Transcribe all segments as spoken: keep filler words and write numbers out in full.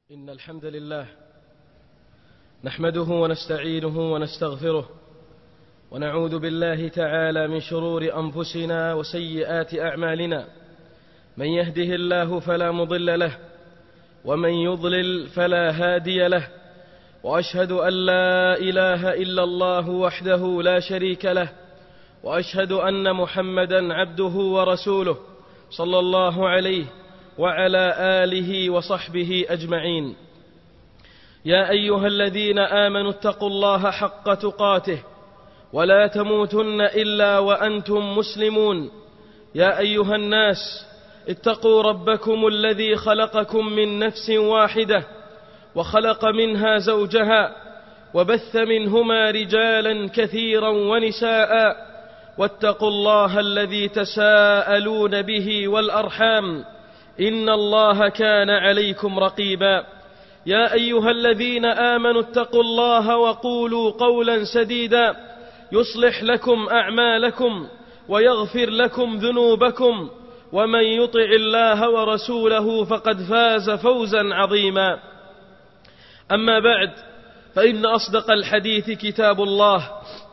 إن الحمد لله نحمده ونستعينه ونستغفره ونعوذ بالله تعالى من شرور أنفسنا وسيئات أعمالنا. من يهده الله فلا مضل له ومن يضلل فلا هادي له، وأشهد أن لا إله إلا الله وحده لا شريك له، وأشهد أن محمدا عبده ورسوله صلى الله عليه وعلى آله وصحبه أجمعين. يا أيها الذين آمنوا اتقوا الله حق تقاته ولا تموتن إلا وأنتم مسلمون. يا أيها الناس اتقوا ربكم الذي خلقكم من نفس واحدة وخلق منها زوجها وبث منهما رجالا كثيرا ونساء، واتقوا الله الذي تساءلون به والأرحام إن الله كان عليكم رقيبا. يا أيها الذين آمنوا اتقوا الله وقولوا قولا سديدا يصلح لكم أعمالكم ويغفر لكم ذنوبكم، ومن يطع الله ورسوله فقد فاز فوزا عظيما. أما بعد، فإن أصدق الحديث كتاب الله،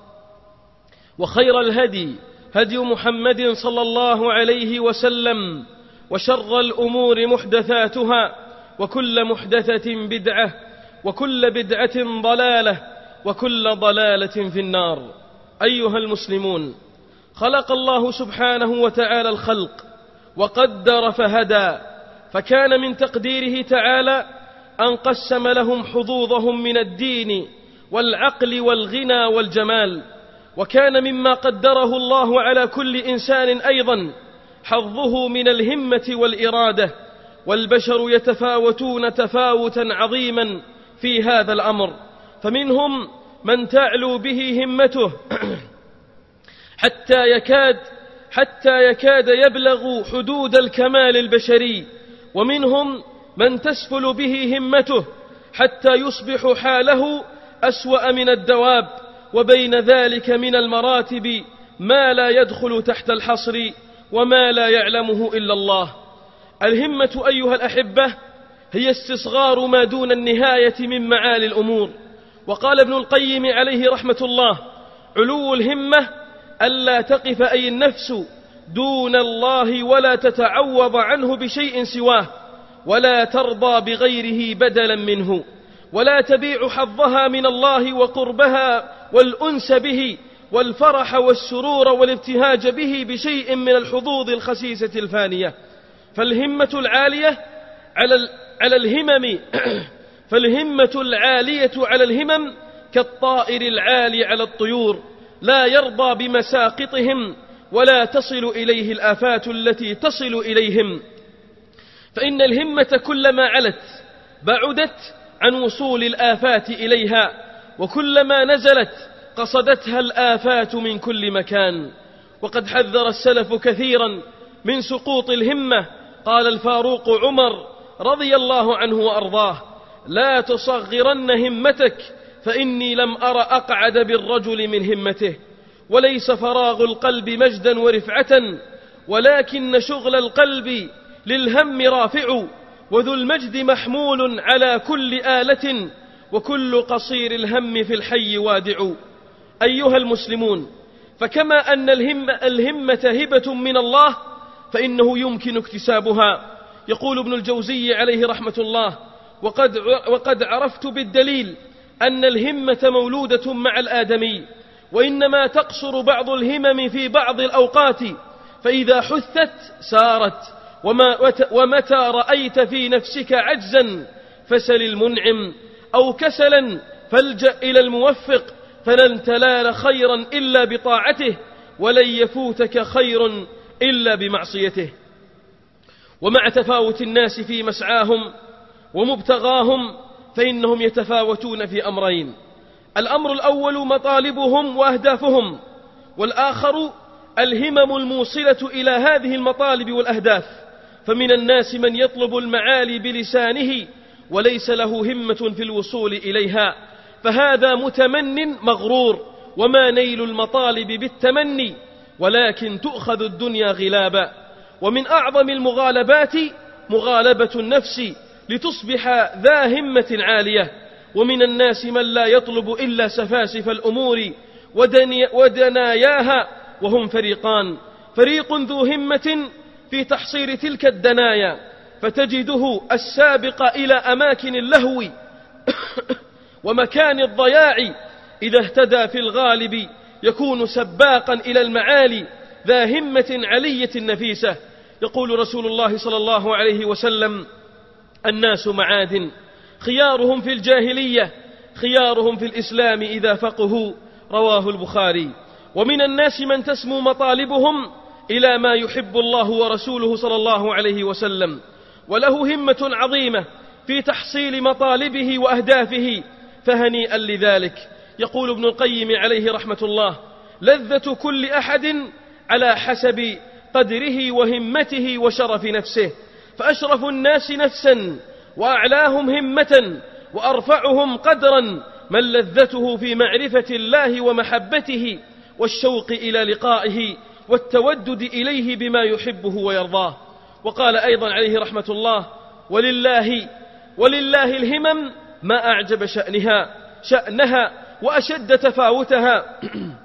وخير الهدي هدي محمد صلى الله عليه وسلم، وشر الأمور محدثاتها، وكل محدثة بدعة، وكل بدعة ضلالة، وكل ضلالة في النار. أيها المسلمون، خلق الله سبحانه وتعالى الخلق وقدر فهدى، فكان من تقديره تعالى أن قسم لهم حظوظهم من الدين والعقل والغنى والجمال، وكان مما قدره الله على كل إنسان أيضا حظه من الهمة والإرادة، والبشر يتفاوتون تفاوتا عظيما في هذا الأمر، فمنهم من تعلو به همته حتى يكاد حتى يكاد يبلغ حدود الكمال البشري، ومنهم من تسفل به همته حتى يصبح حاله أسوأ من الدواب، وبين ذلك من المراتب ما لا يدخل تحت الحصر وما لا يعلمه إلا الله. الهمة أيها الأحبة هي استصغار ما دون النهاية من معالي الأمور. وقال ابن القيم عليه رحمة الله: علو الهمة ألا تقف أي النفس دون الله ولا تتعوض عنه بشيء سواه، ولا ترضى بغيره بدلا منه، ولا تبيع حظها من الله وقربها والأنس به والفرح والسرور والابتهاج به بشيء من الحظوظ الخسيسة الفانية. فالهمة العالية على على الهمم فالهمة العالية على الهمم كالطائر العالي على الطيور، لا يرضى بمساقطهم ولا تصل إليه الآفات التي تصل إليهم. فإن الهمة كلما علت بعدت عن وصول الآفات إليها، وكلما نزلت قصدتها الآفات من كل مكان. وقد حذر السلف كثيرا من سقوط الهمة. قال الفاروق عمر رضي الله عنه وأرضاه: لا تصغرن همتك، فإني لم أر أقعد بالرجل من همته. وليس فراغ القلب مجدا ورفعة، ولكن شغل القلب للهم رافع، وذو المجد محمول على كل آلة، وكل قصير الهم في الحي وادع. أيها المسلمون، فكما أن الهمة, الهمة هبة من الله، فإنه يمكن اكتسابها. يقول ابن الجوزي عليه رحمة الله: وقد, وقد عرفت بالدليل أن الهمة مولودة مع الآدمي، وإنما تقصر بعض الهمم في بعض الأوقات، فإذا حثت سارت. وما ومتى رأيت في نفسك عجزا فسل المنعم، أو كسلا فالجأ إلى الموفق، فلن تنال خيرا إلا بطاعته، ولن يفوتك خير إلا بمعصيته. ومع تفاوت الناس في مسعاهم ومبتغاهم، فإنهم يتفاوتون في أمرين: الأمر الأول مطالبهم وأهدافهم، والآخر الهمم الموصلة إلى هذه المطالب والأهداف. فمن الناس من يطلب المعالي بلسانه وليس له همة في الوصول إليها، فهذا متمن مغرور. وما نيل المطالب بالتمني، ولكن تؤخذ الدنيا غلابا. ومن أعظم المغالبات مغالبة النفس لتصبح ذا همة عالية. ومن الناس من لا يطلب إلا سفاسف الأمور ودناياها، وهم فريقان: فريق ذو همة في تحصيل تلك الدنايا فتجده السابق إلى أماكن اللهو ومكان الضياع، إذا اهتدى في الغالب يكون سباقا إلى المعالي ذا همة علية نفيسة. يقول رسول الله صلى الله عليه وسلم: الناس معادن، خيارهم في الجاهلية خيارهم في الإسلام إذا فقهوا، رواه البخاري. ومن الناس من تسمو مطالبهم إلى ما يحب الله ورسوله صلى الله عليه وسلم، وله همة عظيمة في تحصيل مطالبه وأهدافه، فهنيئا لذلك. يقول ابن القيم عليه رحمة الله: لذة كل أحد على حسب قدره وهمته وشرف نفسه، فأشرف الناس نفسا وأعلاهم همة وأرفعهم قدرا من لذته في معرفة الله ومحبته والشوق إلى لقائه والتودد إليه بما يحبه ويرضاه. وقال أيضا عليه رحمة الله: ولله ولله الهمم ما أعجب شأنها شأنها وأشد تفاوتها،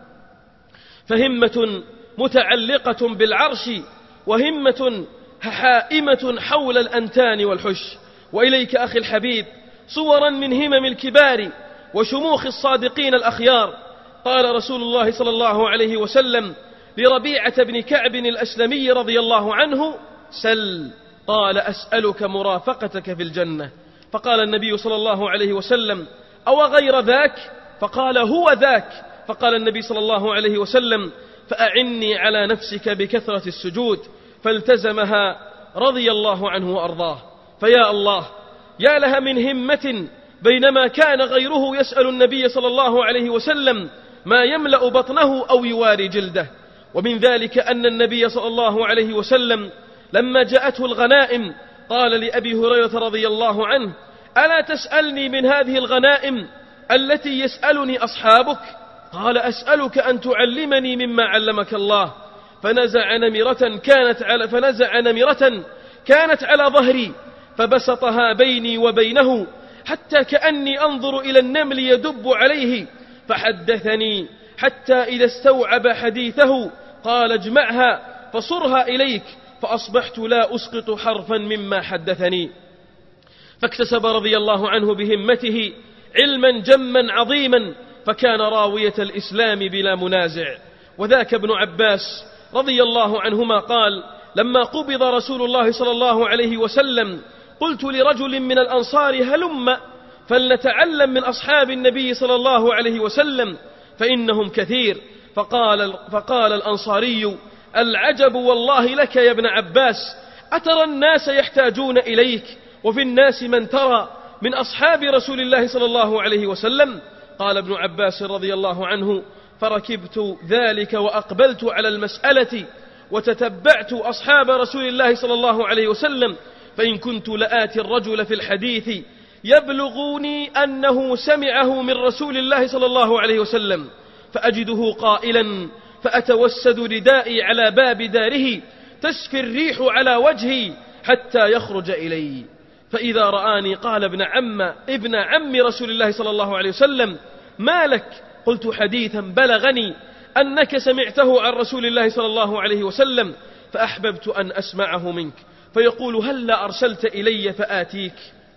فهمة متعلقة بالعرش، وهمة حائمة حول الأنتان والحش. وإليك أخي الحبيب صورا من همم الكبار وشموخ الصادقين الأخيار. قال رسول الله صلى الله عليه وسلم لربيعة بن كعب الأسلمي رضي الله عنه: سل. قال: أسألك مرافقتك في الجنة. فقال النبي صلى الله عليه وسلم: أو غير ذاك؟ فقال: هو ذاك. فقال النبي صلى الله عليه وسلم: فأعني على نفسك بكثرة السجود، فالتزمها رضي الله عنه وأرضاه. فيا الله، يا لها من همة، بينما كان غيره يسأل النبي صلى الله عليه وسلم ما يملأ بطنه أو يواري جلده. ومن ذلك أن النبي صلى الله عليه وسلم لما جاءته الغنائم قال لأبي هريرة رضي الله عنه: ألا تسألني من هذه الغنائم التي يسألني أصحابك؟ قال: أسألك أن تعلمني مما علمك الله. فنزع نمرة كانت على, فنزع نمرة كانت على ظهري فبسطها بيني وبينه حتى كأني أنظر إلى النمل يدب عليه، فحدثني حتى إذا استوعب حديثه قال: اجمعها فصرها إليك، فأصبحت لا أسقط حرفا مما حدثني. فاكتسب رضي الله عنه بهمته علما جما عظيما، فكان راوية الإسلام بلا منازع. وذاك ابن عباس رضي الله عنهما قال: لما قبض رسول الله صلى الله عليه وسلم قلت لرجل من الأنصار: هلم فلنتعلم من أصحاب النبي صلى الله عليه وسلم فإنهم كثير. فقال, فقال الأنصاري: العجب والله لك يا ابن عباس، أترى الناس يحتاجون إليك وفي الناس من ترى من أصحاب رسول الله صلى الله عليه وسلم؟ قال ابن عباس رضي الله عنه: فركبت ذلك وأقبلت على المسألة وتتبعت أصحاب رسول الله صلى الله عليه وسلم، فإن كنت لآتي الرجل في الحديث يبلغني أنه سمعه من رسول الله صلى الله عليه وسلم فأجده قائلا، فأتوسد ردائي على باب داره تسفي الريح على وجهي حتى يخرج إلي، فإذا رآني قال: ابن عم ابن عم رسول الله صلى الله عليه وسلم، ما لك؟ قلت: حديثا بلغني أنك سمعته عن رسول الله صلى الله عليه وسلم فأحببت أن أسمعه منك. فيقول: هلا أرسلت إلي فآتيك؟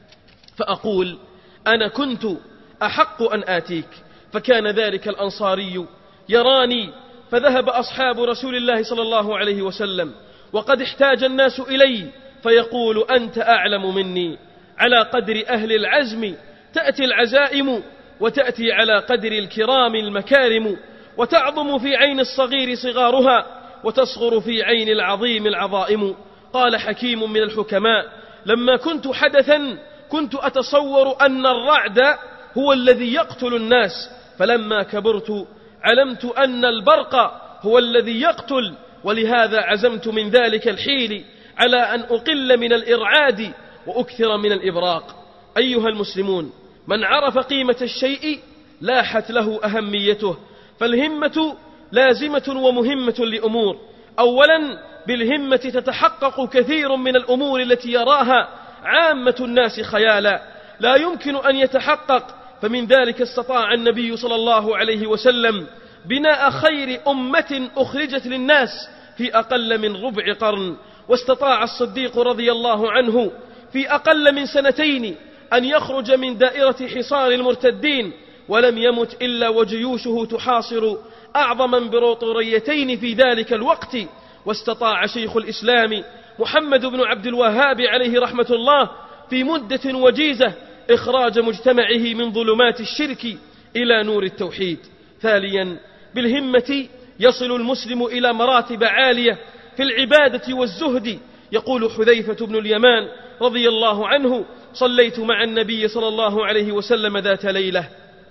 فأقول: أنا كنت أحق أن آتيك. فكان ذلك الأنصاري يراني، فذهب أصحاب رسول الله صلى الله عليه وسلم وقد احتاج الناس إلي، فيقول: أنت أعلم مني. على قدر أهل العزم تأتي العزائم، وتأتي على قدر الكرام المكارم، وتعظم في عين الصغير صغارها، وتصغر في عين العظيم العظائم. قال حكيم من الحكماء: لما كنت حدثا كنت أتصور أن الرعد هو الذي يقتل الناس، فلما كبرت علمت أن البرق هو الذي يقتل، ولهذا عزمت من ذلك الحيل على أن أقل من الإرعاد وأكثر من الإبراق. أيها المسلمون، من عرف قيمة الشيء لاحت له أهميته، فالهمة لازمة ومهمة لأمور. أولا، بالهمة تتحقق كثير من الأمور التي يراها عامة الناس خيالا لا يمكن أن يتحقق. فمن ذلك استطاع النبي صلى الله عليه وسلم بناء خير أمة أخرجت للناس في أقل من ربع قرن، واستطاع الصديق رضي الله عنه في أقل من سنتين أن يخرج من دائرة حصار المرتدين، ولم يمت إلا وجيوشه تحاصر أعظم امبراطوريتين في ذلك الوقت. واستطاع شيخ الإسلام محمد بن عبد الوهاب عليه رحمة الله في مدة وجيزة إخراج مجتمعه من ظلمات الشرك إلى نور التوحيد. ثانيا، بالهمة يصل المسلم إلى مراتب عالية في العبادة والزهد. يقول حذيفة بن اليمان رضي الله عنه: صليت مع النبي صلى الله عليه وسلم ذات ليلة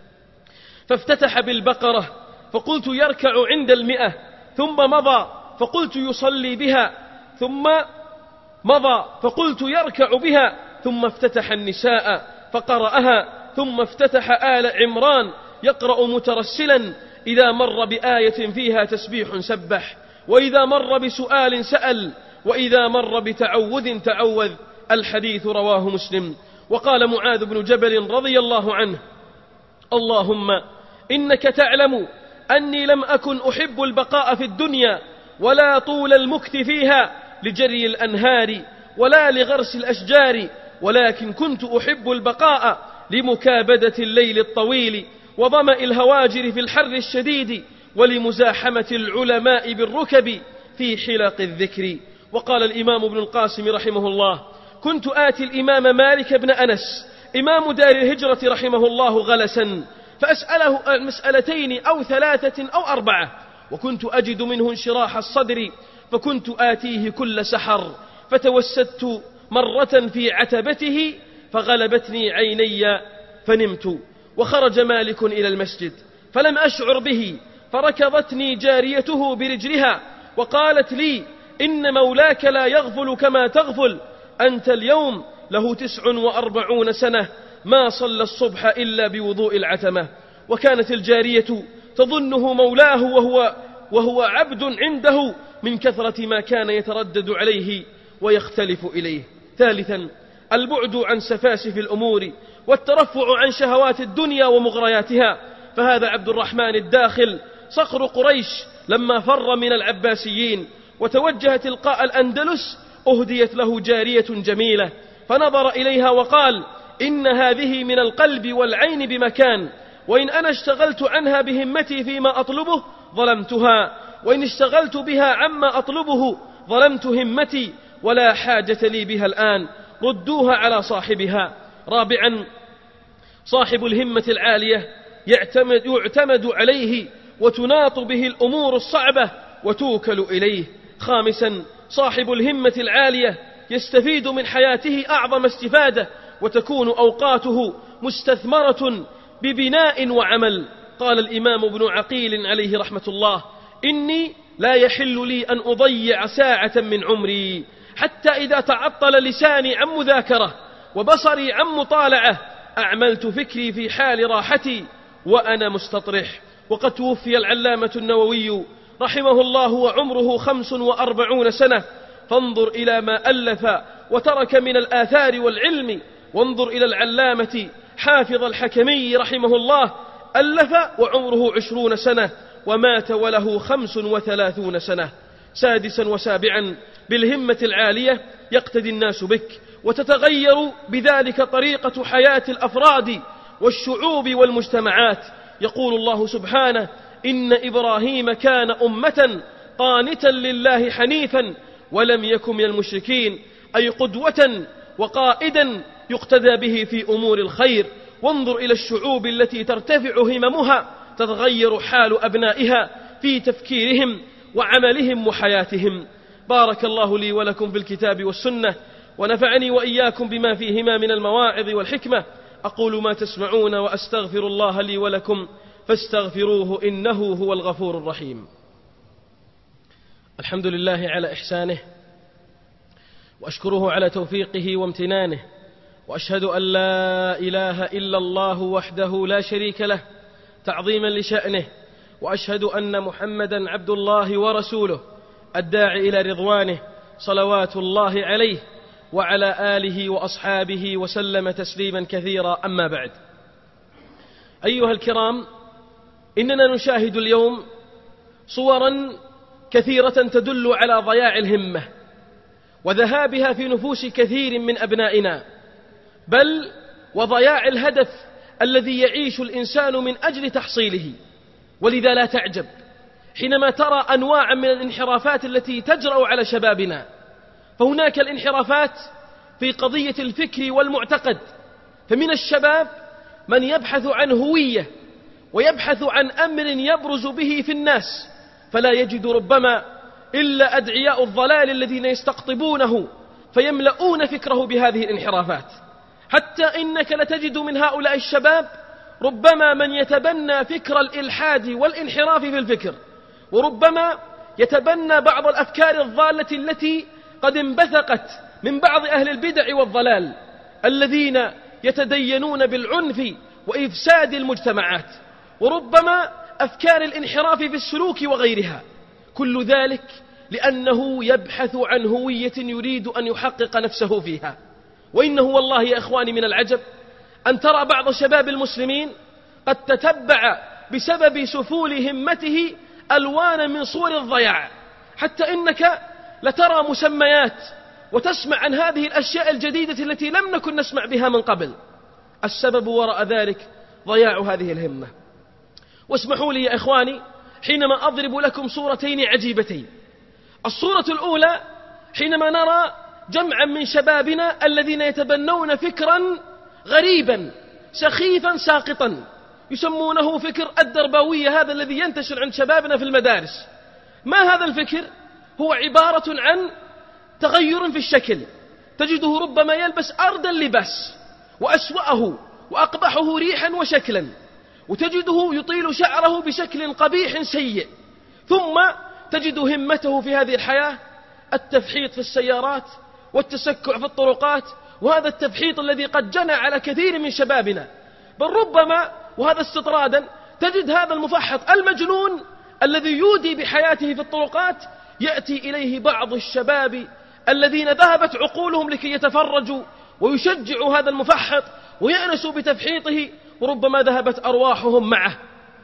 فافتتح بالبقرة فقلت يركع عند المئة، ثم مضى فقلت يصلي بها، ثم مضى فقلت يركع بها، ثم افتتح النساء فقرأها، ثم افتتح آل عمران يقرأ مترسلا إذا مر بآية فيها تسبيح سبح، وإذا مر بسؤال سأل، وإذا مر بتعوذ تعوذ. الحديث رواه مسلم. وقال معاذ بن جبل رضي الله عنه: اللهم إنك تعلم أني لم أكن أحب البقاء في الدنيا ولا طول المكث فيها لجري الأنهار ولا لغرس الأشجار، ولكن كنت أحب البقاء لمكابدة الليل الطويل وظمأ الهواجر في الحر الشديد ولمزاحمة العلماء بالركب في حلق الذكر. وقال الإمام ابن القاسم رحمه الله: كنت آتي الإمام مالك بن أنس إمام دار الهجرة رحمه الله غلسا فأسأله المسألتين أو ثلاثة أو أربعة، وكنت أجد منه انشراح الصدر، فكنت آتيه كل سحر فتوسدت مرة في عتبته فغلبتني عيني فنمت. وخرج مالك إلى المسجد فلم أشعر به، فركضتني جاريته برجلها وقالت لي: إن مولاك لا يغفل كما تغفل، أنت اليوم له تسع وأربعون سنة ما صلى الصبح إلا بوضوء العتمة. وكانت الجارية تظنه مولاه وهو, وهو عبد عنده من كثرة ما كان يتردد عليه ويختلف إليه. ثالثا، البعد عن سفاسف الأمور والترفع عن شهوات الدنيا ومغرياتها. فهذا عبد الرحمن الداخل صقر قريش لما فر من العباسيين وتوجه تلقاء الأندلس أهديت له جارية جميلة، فنظر إليها وقال: إن هذه من القلب والعين بمكان، وإن أنا اشتغلت عنها بهمتي فيما أطلبه ظلمتها، وإن اشتغلت بها عما أطلبه ظلمت همتي، ولا حاجة لي بها الآن، ردوها على صاحبها. رابعا، صاحب الهمة العالية يعتمد, يعتمد عليه وتناط به الأمور الصعبة وتوكل إليه. خامسا، صاحب الهمة العالية يستفيد من حياته أعظم استفادة، وتكون أوقاته مستثمرة ببناء وعمل. قال الإمام ابن عقيل عليه رحمة الله: إني لا يحل لي أن أضيع ساعة من عمري، حتى إذا تعطل لساني عن مذاكرة وبصري عن مطالعة أعملت فكري في حال راحتي وأنا مستطرح. وقد توفي العلامة النووي رحمه الله وعمره خمس وأربعون سنة، فانظر إلى ما ألف وترك من الآثار والعلم. وانظر إلى العلامة حافظ الحكمي رحمه الله، ألف وعمره عشرون سنة ومات وله خمس وثلاثون سنة. سادسا وسابعا، بالهمة العالية يقتدي الناس بك، وتتغير بذلك طريقة حياة الأفراد والشعوب والمجتمعات. يقول الله سبحانه: إن إبراهيم كان أمة قانتا لله حنيفا ولم يكن من المشركين، أي قدوة وقائدا يقتدى به في أمور الخير. وانظر إلى الشعوب التي ترتفع هممها تتغير حال أبنائها في تفكيرهم وعملهم وحياتهم. بارك الله لي ولكم في الكتاب والسنة، ونفعني وإياكم بما فيهما من المواعظ والحكمة. أقول ما تسمعون وأستغفر الله لي ولكم فاستغفروه إنه هو الغفور الرحيم. الحمد لله على إحسانه، وأشكره على توفيقه وامتنانه، وأشهد أن لا إله إلا الله وحده لا شريك له تعظيما لشأنه، وأشهد أن محمدا عبد الله ورسوله الداعي إلى رضوانه صلوات الله عليه وعلى آله وأصحابه وسلم تسليما كثيرا. أما بعد، أيها الكرام، إننا نشاهد اليوم صورا كثيرة تدل على ضياع الهمة وذهابها في نفوس كثير من أبنائنا، بل وضياع الهدف الذي يعيش الإنسان من أجل تحصيله. ولذا لا تعجب حينما ترى أنواعا من الانحرافات التي تجرأ على شبابنا. فهناك الانحرافات في قضية الفكر والمعتقد، فمن الشباب من يبحث عن هوية ويبحث عن أمر يبرز به في الناس، فلا يجد ربما إلا أدعياء الضلال الذين يستقطبونه فيملؤون فكره بهذه الانحرافات. حتى إنك لتجد من هؤلاء الشباب ربما من يتبنى فكر الإلحاد والانحراف في الفكر، وربما يتبنى بعض الأفكار الضالة التي قد انبثقت من بعض أهل البدع والضلال الذين يتدينون بالعنف وإفساد المجتمعات، وربما أفكار الانحراف في السلوك وغيرها. كل ذلك لأنه يبحث عن هوية يريد أن يحقق نفسه فيها. وإنه والله يا إخواني من العجب أن ترى بعض شباب المسلمين قد تتبع بسبب سفول همته ألوان من صور الضياع، حتى إنك لترى مسميات وتسمع عن هذه الأشياء الجديدة التي لم نكن نسمع بها من قبل. السبب وراء ذلك ضياع هذه الهمة. واسمحوا لي يا إخواني حينما أضرب لكم صورتين عجيبتين. الصورة الأولى حينما نرى جمعا من شبابنا الذين يتبنون فكرا غريبا سخيفا ساقطا يسمونه فكر الدرباوية، هذا الذي ينتشر عند شبابنا في المدارس. ما هذا الفكر؟ هو عبارة عن تغير في الشكل، تجده ربما يلبس أرض اللباس وأسوأه وأقبحه ريحا وشكلا، وتجده يطيل شعره بشكل قبيح سيء، ثم تجد همته في هذه الحياة التفحيط في السيارات والتسكع في الطرقات، وهذا التفحيط الذي قد جنى على كثير من شبابنا. بل ربما وهذا استطرادا تجد هذا المفحط المجنون الذي يودي بحياته في الطرقات يأتي إليه بعض الشباب الذين ذهبت عقولهم لكي يتفرجوا ويشجعوا هذا المفحط ويأنسوا بتفحيطه، وربما ذهبت أرواحهم معه.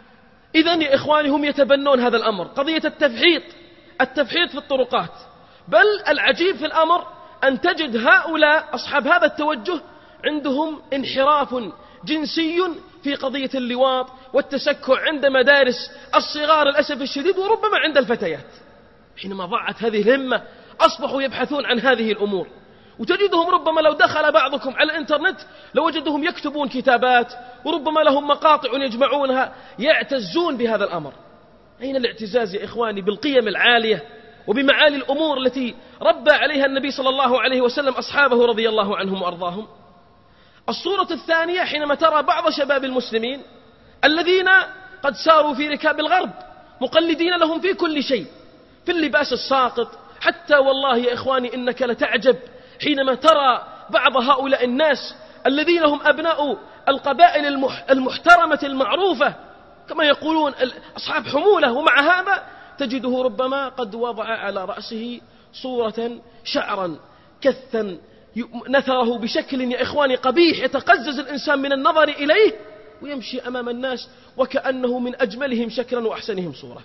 إذن يا إخواني هم يتبنون هذا الأمر، قضية التفحيط التفحيط في الطرقات. بل العجيب في الأمر أن تجد هؤلاء أصحاب هذا التوجه عندهم انحراف جنسي في قضية اللواط والتسكع عند مدارس الصغار للأسف الشديد، وربما عند الفتيات. حينما ضاعت هذه الهمة أصبحوا يبحثون عن هذه الأمور، وتجدهم ربما لو دخل بعضكم على الإنترنت لوجدهم يكتبون كتابات، وربما لهم مقاطع يجمعونها يعتزون بهذا الأمر. أين الاعتزاز يا إخواني بالقيم العالية وبمعالي الأمور التي ربى عليها النبي صلى الله عليه وسلم أصحابه رضي الله عنهم وأرضاهم؟ الصورة الثانية حينما ترى بعض شباب المسلمين الذين قد ساروا في ركاب الغرب مقلدين لهم في كل شيء، في اللباس الساقط، حتى والله يا إخواني إنك لتعجب حينما ترى بعض هؤلاء الناس الذين هم أبناء القبائل المحترمة المعروفة كما يقولون أصحاب حمولة، ومع هذا تجده ربما قد وضع على رأسه صورة شعرا كثا نثره بشكل يا إخواني قبيح يتقزز الإنسان من النظر إليه، ويمشي أمام الناس وكأنه من أجملهم شكلا وأحسنهم صورة.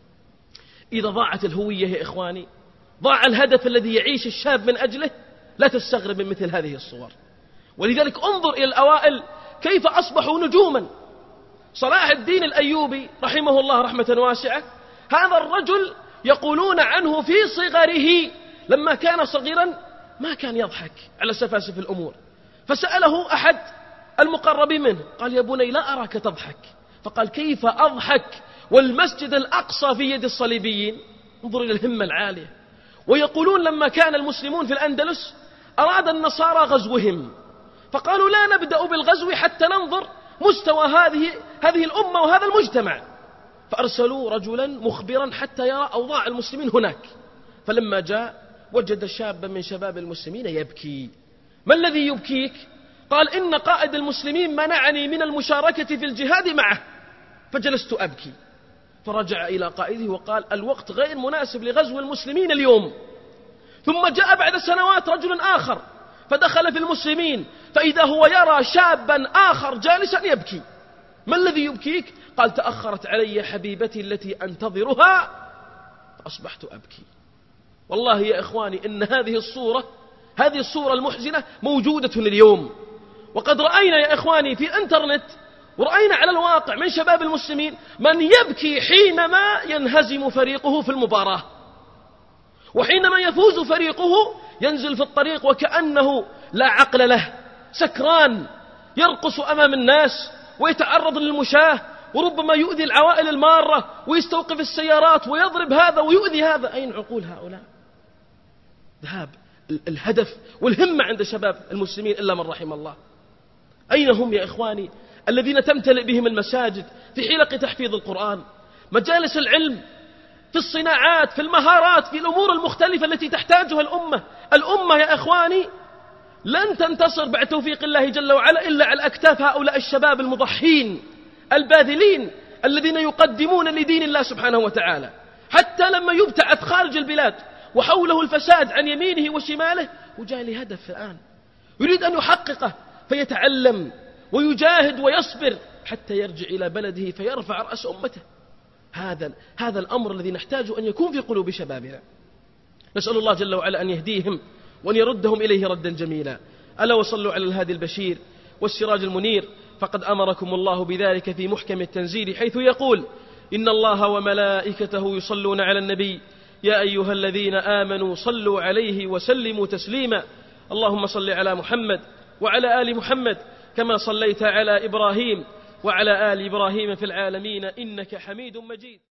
إذا ضاعت الهوية يا إخواني، ضاع الهدف الذي يعيش الشاب من أجله، لا تستغرب من مثل هذه الصور. ولذلك انظر إلى الأوائل كيف أصبحوا نجوما. صلاح الدين الأيوبي رحمه الله رحمة واسعة، هذا الرجل يقولون عنه في صغره لما كان صغيرا ما كان يضحك على سفاسف الأمور، فسأله أحد المقربين منه قال: يا بني لا أراك تضحك. فقال: كيف أضحك والمسجد الأقصى في يد الصليبيين؟ انظر إلى الهمة العالية. ويقولون لما كان المسلمون في الأندلس أراد النصارى غزوهم، فقالوا لا نبدأ بالغزو حتى ننظر مستوى هذه هذه الأمة وهذا المجتمع، فأرسلوا رجلا مخبرا حتى يرى أوضاع المسلمين هناك. فلما جاء وجد شابا من شباب المسلمين يبكي. ما الذي يبكيك؟ قال: إن قائد المسلمين منعني من المشاركة في الجهاد معه فجلست أبكي. فرجع إلى قائده وقال: الوقت غير مناسب لغزو المسلمين اليوم. ثم جاء بعد سنوات رجل آخر فدخل في المسلمين فإذا هو يرى شابا آخر جالسا يبكي. ما الذي يبكيك؟ قال تأخرت علي حبيبتي التي أنتظرها فأصبحت أبكي. والله يا إخواني إن هذه الصورة هذه الصورة المحزنة موجودة اليوم، وقد رأينا يا إخواني في الانترنت ورأينا على الواقع من شباب المسلمين من يبكي حينما ينهزم فريقه في المباراة، وحينما يفوز فريقه ينزل في الطريق وكأنه لا عقل له، سكران يرقص أمام الناس ويتعرض للمشاة، وربما يؤذي العوائل المارة ويستوقف السيارات ويضرب هذا ويؤذي هذا. أين عقول هؤلاء؟ ذهاب الهدف والهمة عند شباب المسلمين إلا من رحم الله. أين هم يا إخواني الذين تمتلئ بهم المساجد في حلق تحفيظ القرآن، مجالس العلم، في الصناعات، في المهارات، في الأمور المختلفة التي تحتاجها الأمة. الأمة يا إخواني لن تنتصر بعد توفيق الله جل وعلا إلا على أكتاف هؤلاء الشباب المضحين الباذلين الذين يقدمون لدين الله سبحانه وتعالى. حتى لما يبتعث خارج البلاد وحوله الفساد عن يمينه وشماله وجاء لهدف الآن يريد أن يحققه، فيتعلم ويجاهد ويصبر حتى يرجع إلى بلده فيرفع رأس أمته. هذا هذا الأمر الذي نحتاج أن يكون في قلوب شبابنا. نسأل الله جل وعلا أن يهديهم وأن يردهم إليه ردا جميلا. ألا وصلوا على الهادي البشير والسراج المنير، فقد أمركم الله بذلك في محكم التنزيل حيث يقول: إن الله وملائكته يصلون على النبي يا أيها الذين آمنوا صلوا عليه وسلموا تسليما. اللهم صل على محمد وعلى آل محمد كما صليت على إبراهيم وعلى آل إبراهيم في العالمين إنك حميد مجيد.